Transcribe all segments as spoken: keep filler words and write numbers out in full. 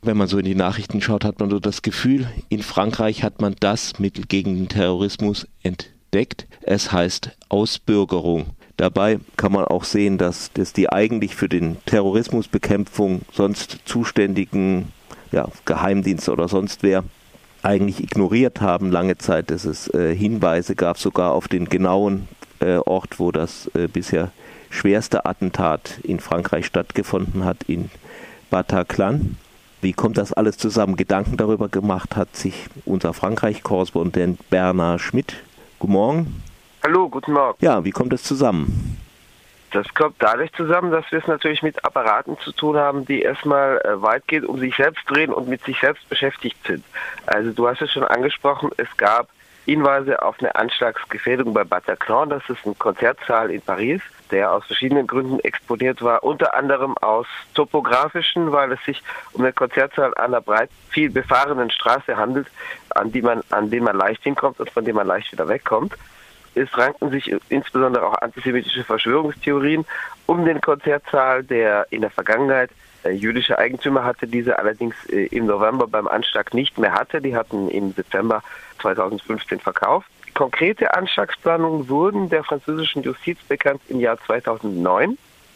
Wenn man so in die Nachrichten schaut, hat man so das Gefühl, in Frankreich hat man das Mittel gegen den Terrorismus entdeckt. Es heißt Ausbürgerung. Dabei kann man auch sehen, dass, dass die eigentlich für den Terrorismusbekämpfung sonst zuständigen ja, Geheimdienste oder sonst wer eigentlich ignoriert haben lange Zeit, dass es äh, Hinweise gab sogar auf den genauen äh, Ort, wo das äh, bisher schwerste Attentat in Frankreich stattgefunden hat, in Bataclan. Wie kommt das alles zusammen? Gedanken darüber gemacht hat sich unser Frankreich-Korrespondent Bernhard Schmidt. Guten Morgen. Hallo, guten Morgen. Ja, wie kommt es zusammen? Das kommt dadurch zusammen, dass wir es natürlich mit Apparaten zu tun haben, die erstmal äh, weitgehend um sich selbst drehen und mit sich selbst beschäftigt sind. Also du hast es schon angesprochen, es gab Hinweise auf eine Anschlagsgefährdung bei Bataclan. Das ist ein Konzertsaal in Paris, der aus verschiedenen Gründen exponiert war, unter anderem aus topografischen, weil es sich um einen Konzertsaal an einer breit viel befahrenen Straße handelt, an die man, an dem man leicht hinkommt und von dem man leicht wieder wegkommt. Es ranken sich insbesondere auch antisemitische Verschwörungstheorien um den Konzertsaal, der in der Vergangenheit äh, jüdische Eigentümer hatte, diese allerdings äh, im November beim Anschlag nicht mehr hatte. Die hatten im Dezember zweitausendfünfzehn verkauft. Konkrete Anschlagsplanungen wurden der französischen Justiz bekannt im Jahr zweitausendneun.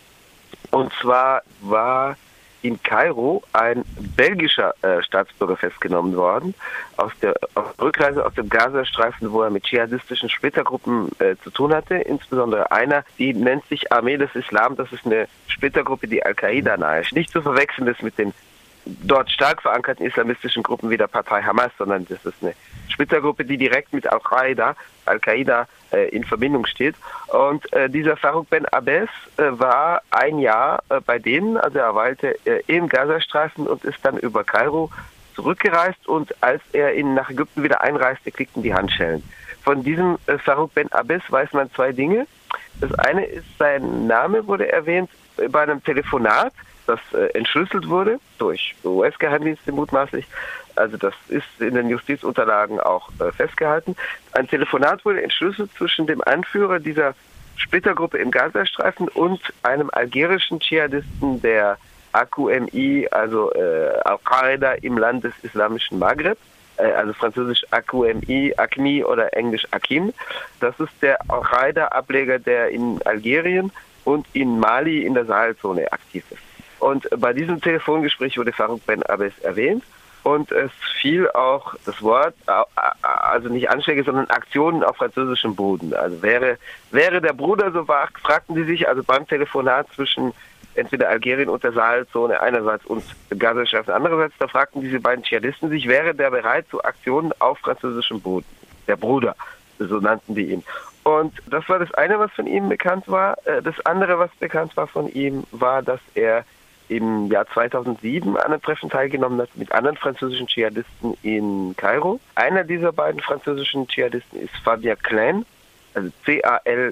Und zwar war in Kairo ein belgischer äh, Staatsbürger festgenommen worden, auf der auf Rückreise aus dem Gazastreifen, wo er mit dschihadistischen Splittergruppen äh, zu tun hatte, insbesondere einer, die nennt sich Armee des Islam, das ist eine Splittergruppe, die Al-Qaida nahe ist. Nicht zu verwechseln ist mit den dort stark verankerten islamistischen Gruppen wie der Partei Hamas, sondern das ist eine Splittergruppe, die direkt mit Al-Qaida, Al-Qaida äh, in Verbindung steht. Und äh, dieser Farouk Ben Abbas äh, war ein Jahr äh, bei denen, also er weilte äh, im Gazastreifen und ist dann über Kairo zurückgereist, und als er in, nach Ägypten wieder einreiste, klickten die Handschellen. Von diesem äh, Farouk Ben Abbas weiß man zwei Dinge. Das eine ist, sein Name wurde erwähnt äh, bei einem Telefonat, das äh, entschlüsselt wurde durch U S-Geheimdienste mutmaßlich. Also das ist in den Justizunterlagen auch äh, festgehalten. Ein Telefonat wurde entschlüsselt zwischen dem Anführer dieser Splittergruppe im Gazastreifen und einem algerischen Dschihadisten der A Q M I, also äh, Al-Qaida im Land des islamischen Maghreb, äh, also französisch A Q M I, A Q M I oder englisch Akim. Das ist der Al-Qaida-Ableger, der in Algerien und in Mali in der Sahelzone aktiv ist. Und bei diesem Telefongespräch wurde Farouk Ben Abbas erwähnt, und es fiel auch das Wort, also nicht Anschläge, sondern Aktionen auf französischem Boden. Also wäre, wäre der Bruder so wach, fragten sie sich, also beim Telefonat zwischen entweder Algerien und der Sahelzone einerseits und Gazastreifen andererseits, da fragten diese beiden Dschihadisten sich, wäre der bereit zu Aktionen auf französischem Boden? Der Bruder, so nannten die ihn. Und das war das eine, was von ihm bekannt war. Das andere, was bekannt war von ihm, war, dass er im Jahr zweitausendsieben an einem Treffen teilgenommen hat mit anderen französischen Dschihadisten in Kairo. Einer dieser beiden französischen Dschihadisten ist Fabien Klein, also C A L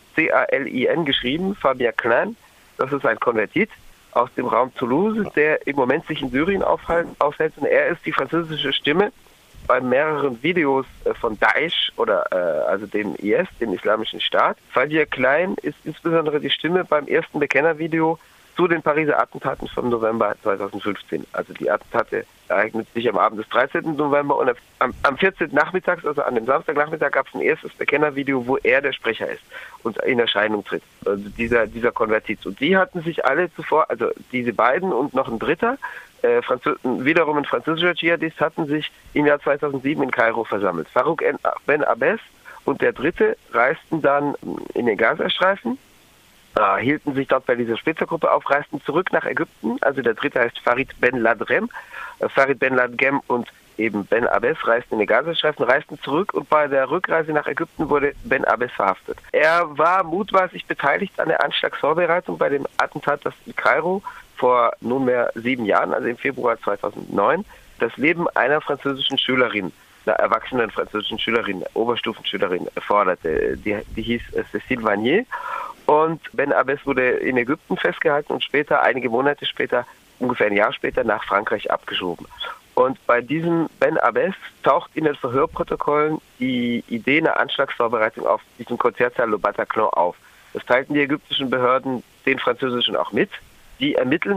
I N geschrieben, Fabien Klein. Das ist ein Konvertit aus dem Raum Toulouse, der im Moment sich in Syrien aufhält. Und er ist die französische Stimme bei mehreren Videos von Daesh oder äh, also dem I S, dem Islamischen Staat. Fabien Klein ist insbesondere die Stimme beim ersten Bekennervideo zu den Pariser Attentaten vom November zweitausendfünfzehn. Also die Attentate ereigneten sich am Abend des dreizehnten November, und am, am vierzehnten nachmittags, also an dem Samstagnachmittag, gab es ein erstes Bekennervideo, wo er der Sprecher ist und in Erscheinung tritt. Also dieser, dieser Konvertit. Und die hatten sich alle zuvor, also diese beiden und noch ein dritter, äh, Franzö- wiederum ein französischer Dschihadist, hatten sich im Jahr zweitausendsieben in Kairo versammelt. Farouk Ben Abbas und der dritte reisten dann in den Gazastreifen, Uh, hielten sich dort bei dieser Splittergruppe auf, reisten zurück nach Ägypten. Also der dritte heißt Farid Ben Ladrem. Uh, Farid Ben Ladrem und eben Ben Abbas reisten in den Gazastreifen, reisten zurück, und bei der Rückreise nach Ägypten wurde Ben Abbas verhaftet. Er war mutmaßlich beteiligt an der Anschlagsvorbereitung bei dem Attentat, das in Kairo vor nunmehr sieben Jahren, also im Februar zweitausendneun, das Leben einer französischen Schülerin, einer erwachsenen französischen Schülerin, Oberstufenschülerin, forderte. Die, die hieß Cécile Vanier. Und Ben Abbas wurde in Ägypten festgehalten und später, einige Monate später, ungefähr ein Jahr später, nach Frankreich abgeschoben. Und bei diesem Ben Abbas taucht in den Verhörprotokollen die Idee einer Anschlagsvorbereitung auf diesem Konzertsaal Le Bataclan auf. Das teilten die ägyptischen Behörden den französischen auch mit. Die ermitteln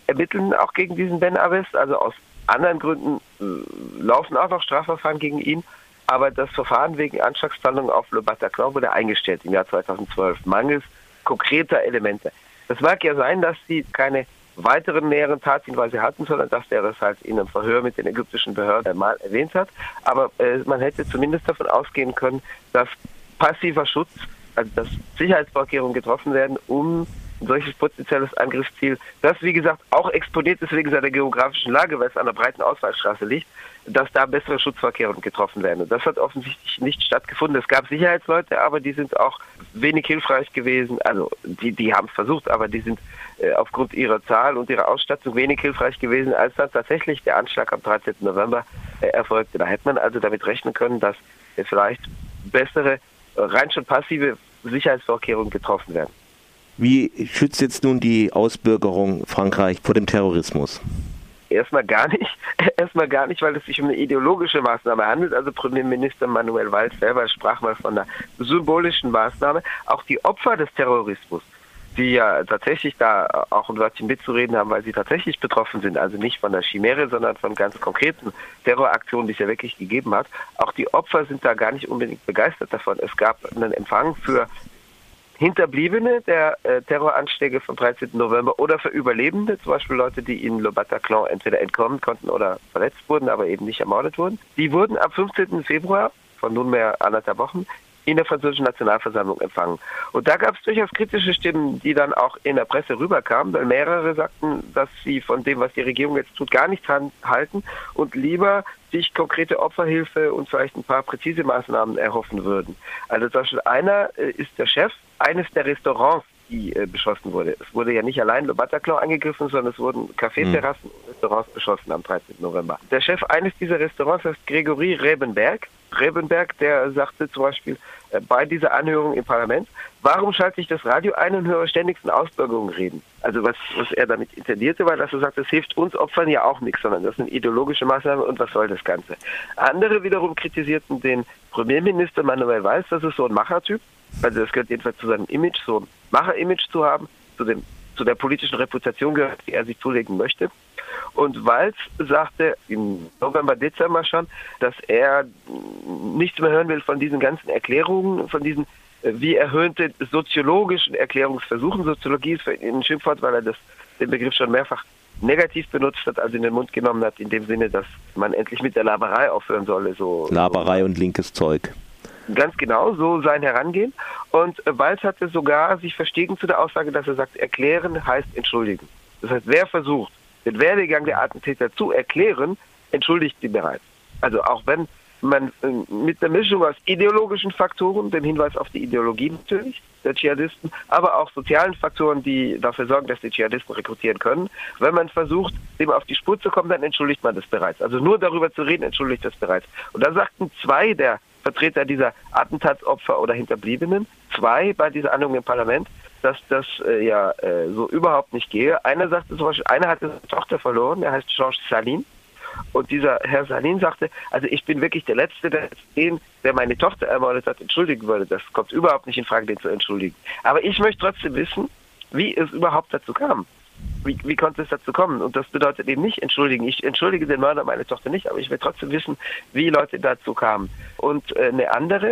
ermitteln auch gegen diesen Ben Avest, also aus anderen Gründen äh, laufen auch noch Strafverfahren gegen ihn, aber das Verfahren wegen Anschlagsplanung auf Le Bataclan wurde eingestellt im Jahr zweitausendzwölf, mangels konkreter Elemente. Das mag ja sein, dass sie keine weiteren näheren Tathinweise hatten, sondern dass der das halt in einem Verhör mit den ägyptischen Behörden mal erwähnt hat. Aber äh, man hätte zumindest davon ausgehen können, dass passiver Schutz, also dass Sicherheitsvorkehrungen getroffen werden, um ein solches potenzielles Angriffsziel, das wie gesagt auch exponiert ist wegen seiner geografischen Lage, weil es an der breiten Ausfallstraße liegt, dass da bessere Schutzvorkehrungen getroffen werden. Und das hat offensichtlich nicht stattgefunden. Es gab Sicherheitsleute, aber die sind auch wenig hilfreich gewesen. Also die, die haben es versucht, aber die sind äh, aufgrund ihrer Zahl und ihrer Ausstattung wenig hilfreich gewesen, als dann tatsächlich der Anschlag am dreizehnten November äh, erfolgte. Da hätte man also damit rechnen können, dass äh, vielleicht bessere, äh, rein schon passive Sicherheitsvorkehrungen getroffen werden. Wie schützt jetzt nun die Ausbürgerung Frankreich vor dem Terrorismus? Erstmal gar nicht, erstmal gar nicht, weil es sich um eine ideologische Maßnahme handelt. Also Premierminister Manuel Valls selber sprach mal von einer symbolischen Maßnahme. Auch die Opfer des Terrorismus, die ja tatsächlich da auch ein Wörtchen mitzureden haben, weil sie tatsächlich betroffen sind, also nicht von der Chimäre, sondern von ganz konkreten Terroraktionen, die es ja wirklich gegeben hat. Auch die Opfer sind da gar nicht unbedingt begeistert davon. Es gab einen Empfang für Hinterbliebene der äh, Terroranschläge vom dreizehnten November oder für Überlebende, zum Beispiel Leute, die in Le Bataclan entweder entkommen konnten oder verletzt wurden, aber eben nicht ermordet wurden. Die wurden am fünfzehnten Februar, von nunmehr anderthalb Wochen, in der französischen Nationalversammlung empfangen. Und da gab es durchaus kritische Stimmen, die dann auch in der Presse rüberkamen, weil mehrere sagten, dass sie von dem, was die Regierung jetzt tut, gar nichts halten und lieber sich konkrete Opferhilfe und vielleicht ein paar präzise Maßnahmen erhoffen würden. Also zum Beispiel einer äh, ist der Chef eines der Restaurants, die äh, beschossen wurde. Es wurde ja nicht allein Le Bataclan angegriffen, sondern es wurden Café-Terrassen mhm. und Restaurants beschossen am dreizehnten November. Der Chef eines dieser Restaurants heißt Gregory Rebenberg. Rebenberg, der sagte zum Beispiel äh, bei dieser Anhörung im Parlament, warum schalte ich das Radio ein und höre ständig von Ausbürgerungen reden? Also was, was er damit intendierte, war, dass er sagt, das hilft uns Opfern ja auch nichts, sondern das sind ideologische Maßnahmen und was soll das Ganze? Andere wiederum kritisierten den Premierminister Manuel Valls, das ist so ein Machertyp, also das gehört jedenfalls zu seinem Image, so ein Macher-Image zu haben, zu dem zu der politischen Reputation gehört, die er sich zulegen möchte. Und Valls sagte im November, Dezember schon, dass er nichts mehr hören will von diesen ganzen Erklärungen, von diesen wie erhöhte soziologischen Erklärungsversuchen. Soziologie ist für ihn ein Schimpfwort, weil er das, den Begriff schon mehrfach negativ benutzt hat, also in den Mund genommen hat, in dem Sinne, dass man endlich mit der Laberei aufhören solle. So, Laberei so. und linkes Zeug. Ganz genau, so sein Herangehen. Und Valls hatte sogar sich verstiegen zu der Aussage, dass er sagt, erklären heißt entschuldigen. Das heißt, wer versucht, den Werdegang der Attentäter zu erklären, entschuldigt sie bereits. Also auch wenn man mit der Mischung aus ideologischen Faktoren, dem Hinweis auf die Ideologie natürlich der Dschihadisten, aber auch sozialen Faktoren, die dafür sorgen, dass die Dschihadisten rekrutieren können, wenn man versucht, dem auf die Spur zu kommen, dann entschuldigt man das bereits. Also nur darüber zu reden, entschuldigt das bereits. Und da sagten zwei der Vertreter dieser Attentatsopfer oder Hinterbliebenen, zwei bei dieser Anhörung im Parlament, dass das äh, ja äh, so überhaupt nicht gehe. Einer sagte zum Beispiel, einer hatte seine Tochter verloren, der heißt Georges Salin. Und dieser Herr Salin sagte, also ich bin wirklich der Letzte, der, den, der meine Tochter ermordet hat, entschuldigen würde. Das kommt überhaupt nicht in Frage, den zu entschuldigen. Aber ich möchte trotzdem wissen, wie es überhaupt dazu kam. Wie, wie konnte es dazu kommen? Und das bedeutet eben nicht entschuldigen. Ich entschuldige den Mörder meiner Tochter nicht, aber ich will trotzdem wissen, wie Leute dazu kamen. Und äh, eine andere,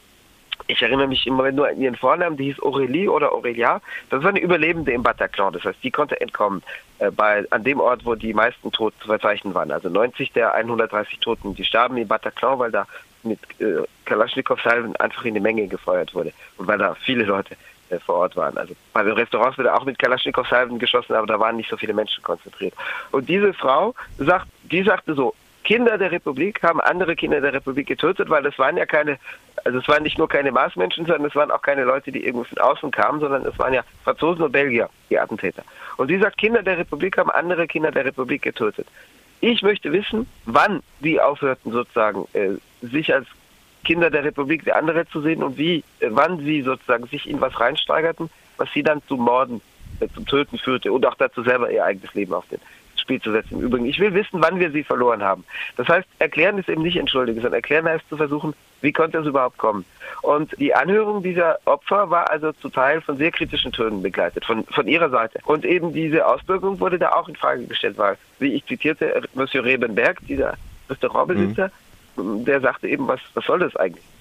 ich erinnere mich immer nur an ihren Vornamen, die hieß Aurélie oder Aurelia. Das war eine Überlebende im Bataclan. Das heißt, die konnte entkommen äh, bei, an dem Ort, wo die meisten Toten zu verzeichnen waren. Also neunzig der hundertdreißig Toten, die starben im Bataclan, weil da mit äh, Kalaschnikow-Salven einfach in die Menge gefeuert wurde. Und weil da viele Leute äh, vor Ort waren. Also bei den Restaurants wurde auch mit Kalaschnikow-Salven geschossen, aber da waren nicht so viele Menschen konzentriert. Und diese Frau sagt, die sagte so, Kinder der Republik haben andere Kinder der Republik getötet, weil das waren ja keine, also es waren nicht nur keine Marsmenschen, sondern es waren auch keine Leute, die irgendwo von außen kamen, sondern es waren ja Franzosen und Belgier, die Attentäter. Und sie sagt, Kinder der Republik haben andere Kinder der Republik getötet. Ich möchte wissen, wann die aufhörten sozusagen, äh, sich als Kinder der Republik wie andere zu sehen und wie, äh, wann sie sozusagen sich in was reinsteigerten, was sie dann zu Morden, äh, zum Töten führte und auch dazu selber ihr eigenes Leben auf den Spiel zu setzen. Im Übrigen, ich will wissen, wann wir sie verloren haben. Das heißt, erklären ist eben nicht entschuldigen, sondern erklären heißt zu versuchen, wie konnte es überhaupt kommen. Und die Anhörung dieser Opfer war also zu Teil von sehr kritischen Tönen begleitet, von, von ihrer Seite. Und eben diese Ausbürgerung wurde da auch in Frage gestellt, weil, wie ich zitierte, Monsieur Rebenberg, dieser Restaurantbesitzer, mhm. der sagte eben, was, was soll das eigentlich?